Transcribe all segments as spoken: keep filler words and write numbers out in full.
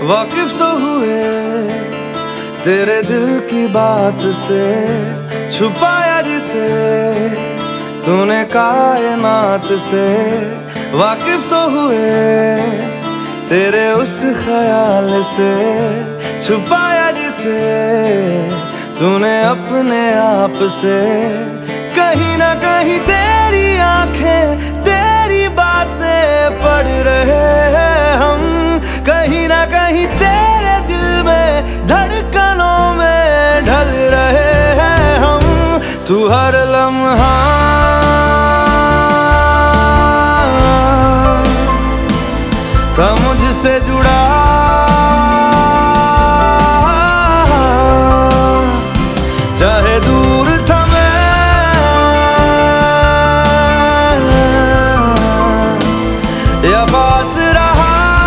वाकिफ तो हुए तेरे दिल की बात से, छुपाया जिसे तूने कायनात से। वाकिफ तो हुए तेरे उस ख्याल से, छुपाया जिसे तूने अपने आप से। कहीं ना कहीं तेरी आंखें तेरी बातें पढ़ रहे हैं हम, कहीं ना कहीं तेरे दिल में धड़कनों में ढल रहे हैं हम। तू हर लम्हा था मुझसे जुड़ा, चाहे दूर था मैं या पास रहा।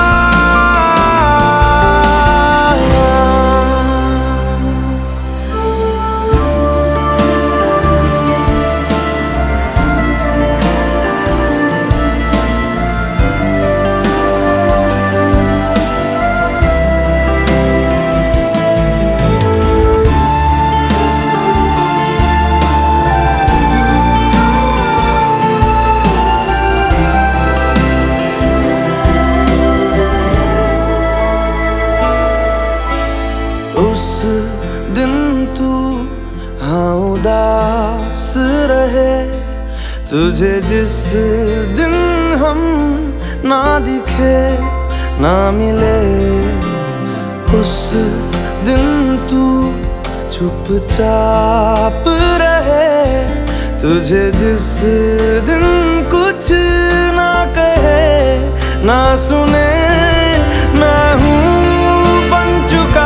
उस दिन तू हाँ उदास रहे, तुझे जिस दिन हम ना दिखे ना मिले, उस दिन तू चुपचाप रहे। तुझे जिस दिन कुछ ना कहे ना सुने, मैं हूँ बन चुका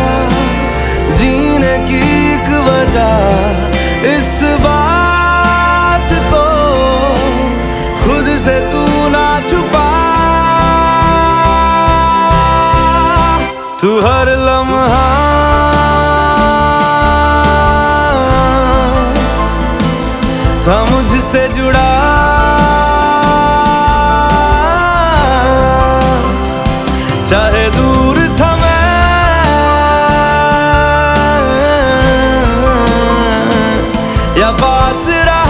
जीने की एक वजह। इस बात को खुद से तू ना छुपा, तू हर लम्हा था मुझसे जुड़ा, चाहे दूर था मैं या पास रहा।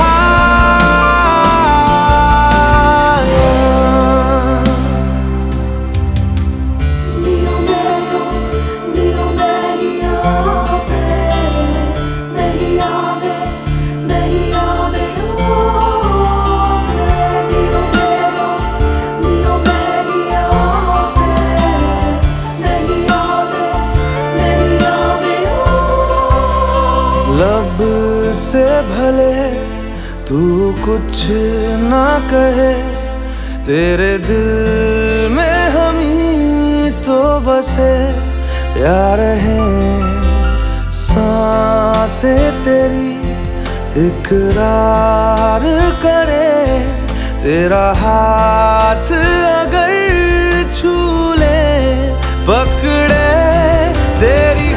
लब से भले तू कुछ ना कहे, तेरे दिल में हम ही तो बसे या रहे। सांसें तेरी इकरार करे, तेरा हाथ अगर छू ले पकड़े तेरी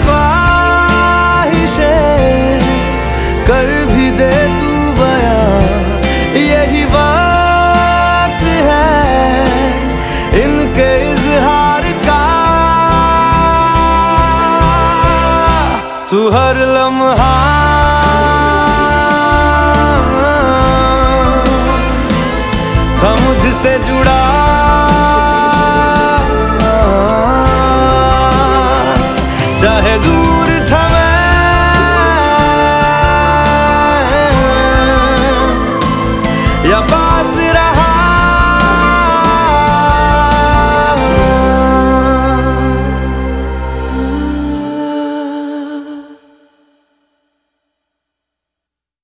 कर भी दे तू बयां। यही वक्त है इनके इजहार का, तू हर लम्हा था मुझसे जुड़ा,